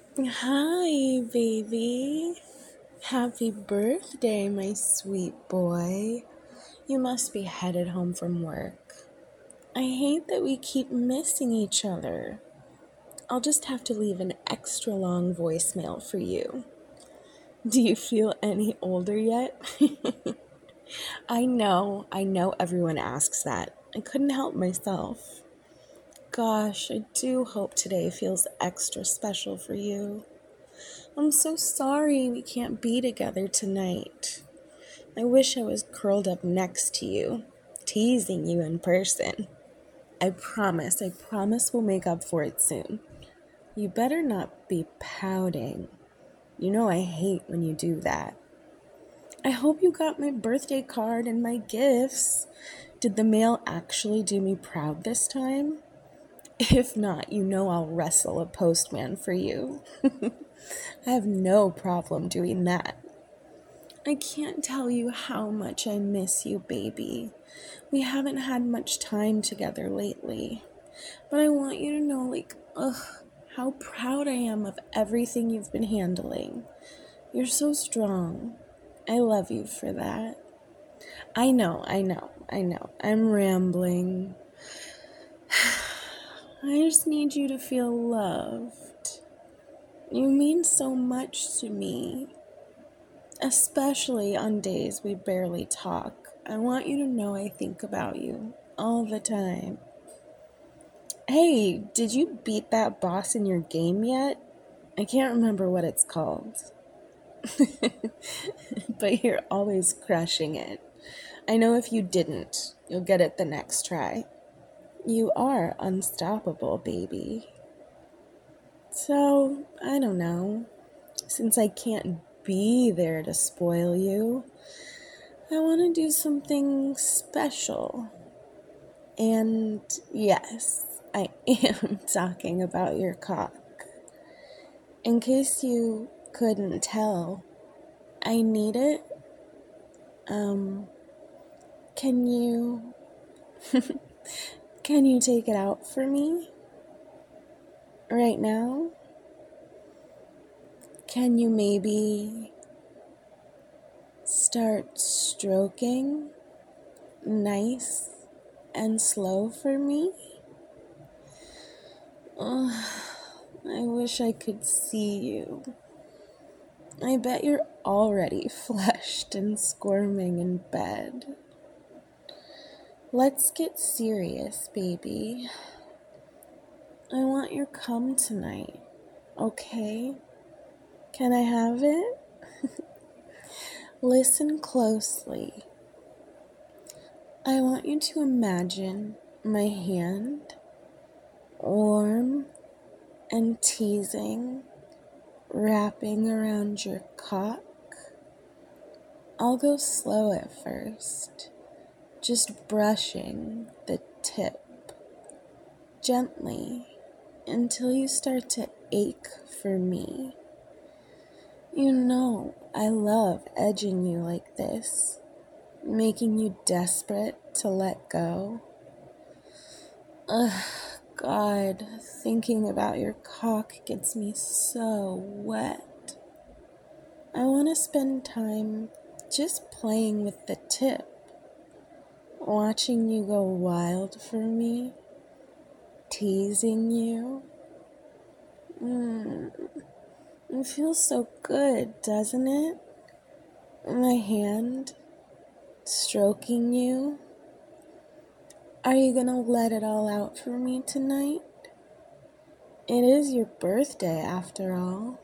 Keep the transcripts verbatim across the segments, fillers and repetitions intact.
Hi, baby. Happy birthday, my sweet boy. You must be headed home from work. I hate that we keep missing each other. I'll just have to leave an extra long voicemail for you. Do you feel any older yet? I know, I know everyone asks that. I couldn't help myself. Gosh, I do hope today feels extra special for you. I'm so sorry we can't be together tonight. I wish I was curled up next to you, teasing you in person. I promise, I promise we'll make up for it soon. You better not be pouting. You know I hate when you do that. I hope you got my birthday card and my gifts. Did the mail actually do me proud this time? If not, you know I'll wrestle a postman for you. I have no problem doing that. I can't tell you how much I miss you, baby. We haven't had much time together lately. But I want you to know, like, ugh, how proud I am of everything you've been handling. You're so strong. I love you for that. I know, I know, I know. I'm rambling. I just need you to feel loved. You mean so much to me. Especially on days we barely talk. I want you to know I think about you all the time. Hey, did you beat that boss in your game yet? I can't remember what it's called. But you're always crushing it. I know if you didn't, you'll get it the next try. You are unstoppable, baby. So, I don't know. Since I can't be there to spoil you, I want to do something special. And yes, I am talking about your cock. In case you couldn't tell, I need it. Um, can you, can you take it out for me? Right now? Can you maybe start stroking nice and slow for me? Ugh, I wish I could see you. I bet you're already flushed and squirming in bed. Let's get serious, baby. I want your cum tonight, okay? Can I have it? Listen closely. I want you to imagine my hand, warm and teasing, wrapping around your cock. I'll go slow at first, just brushing the tip gently until you start to ache for me. You know I love edging you like this, making you desperate to let go. Ugh, God, thinking about your cock gets me so wet. I want to spend time just playing with the tip, watching you go wild for me, teasing you. Mm, it feels so good, doesn't it? My hand stroking you. Are you gonna let it all out for me tonight? It is your birthday after all.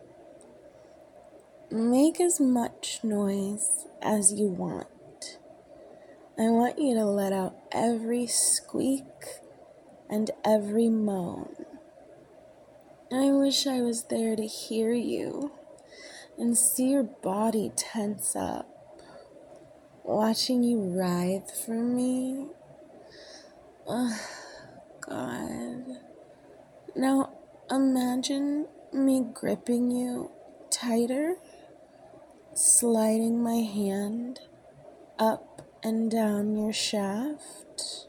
Make as much noise as you want. I want you to let out every squeak and every moan. I wish I was there to hear you and see your body tense up, watching you writhe for me. Oh, God. Now imagine me gripping you tighter, sliding my hand up and down your shaft.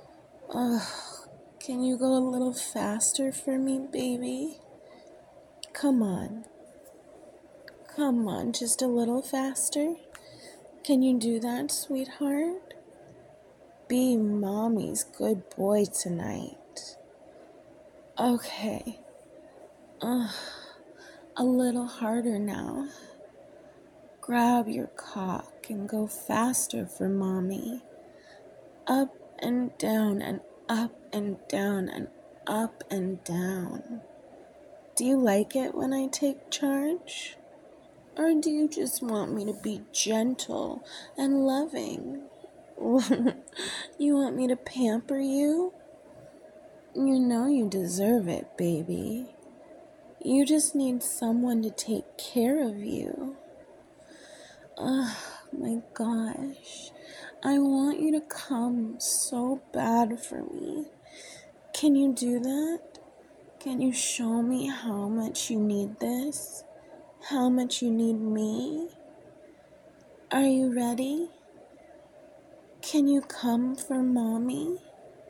Oh, can you go a little faster for me, baby? Come on. Come on, just a little faster. Can you do that, sweetheart? Be mommy's good boy tonight. Okay. Uh, a little harder now. Grab your cock and go faster for mommy. Up and down and up and down and up and down. Do you like it when I take charge? Or do you just want me to be gentle and loving? You want me to pamper you? You know you deserve it, baby. You just need someone to take care of you. Oh my gosh. I want you to come so bad for me. Can you do that? Can you show me how much you need this? How much you need me? Are you ready? Can you come for mommy?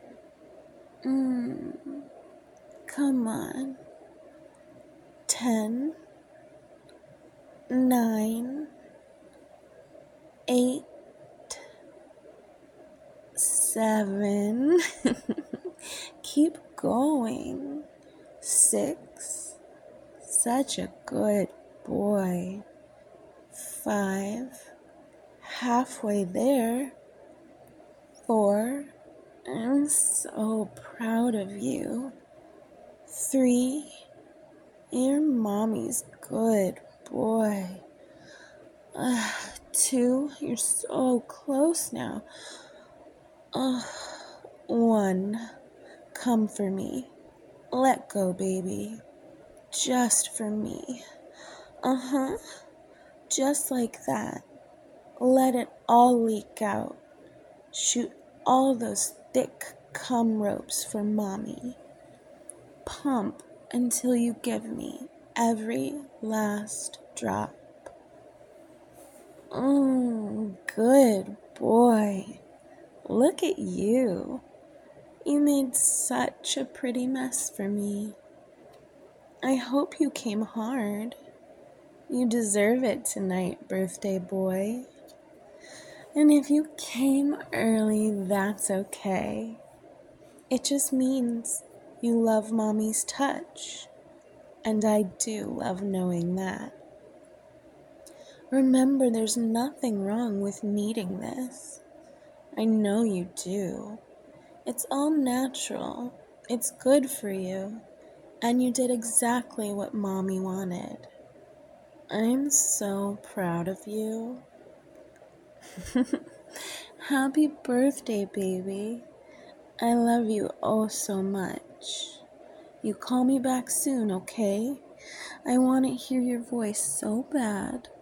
Mmm. Come on. Ten. Nine. Eight. Seven. Keep going. Six. Such a good boy. Five. Halfway there. Four. I'm so proud of you. Three. You're mommy's good boy. Uh, two. You're so close now. Uh, one. Come for me. Let go, baby. Just for me. Uh-huh. Just like that. Let it all leak out. Shoot all those thick cum ropes for mommy. Pump until you give me every last drop. Mmm, good boy. Look at you. You made such a pretty mess for me. I hope you came hard. You deserve it tonight, birthday boy. And if you came early, that's okay. It just means you love mommy's touch. And I do love knowing that. Remember, there's nothing wrong with needing this. I know you do. It's all natural. It's good for you. And you did exactly what mommy wanted. I'm so proud of you. Happy birthday, baby. I love you oh so much. You call me back soon, okay? I want to hear your voice so bad.